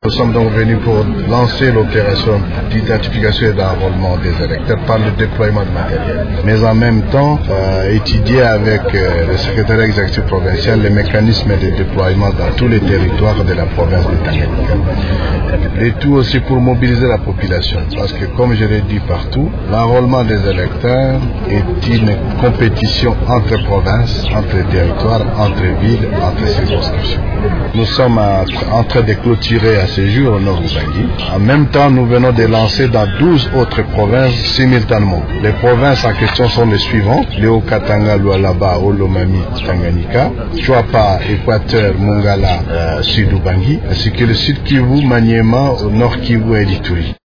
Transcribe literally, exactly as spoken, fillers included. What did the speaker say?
Nous sommes donc venus pour lancer l'opération d'identification et d'enrôlement des électeurs par le déploiement de matériel. Mais en même temps, euh, étudier avec euh, le secrétaire exécutif provincial les mécanismes de déploiement dans tous les territoires de la province de Tanganyika. Et tout aussi pour mobiliser la population. Parce que comme je l'ai dit partout, l'enrôlement des électeurs est une compétition entre provinces, entre territoires, entre villes, entre circonscriptions. Nous sommes en train de clôturer à ce jour au nord Ubangi. En même temps, nous venons de lancer dans douze autres provinces simultanément. Les provinces en question sont les suivantes: Léo Katanga, Lualaba, Olomami, Tanganyika, Chouapa, Équateur, Mongala, euh, Sud Ubangi, ainsi que le Sud Kivu, Maniema, au nord Kivu et Ituri.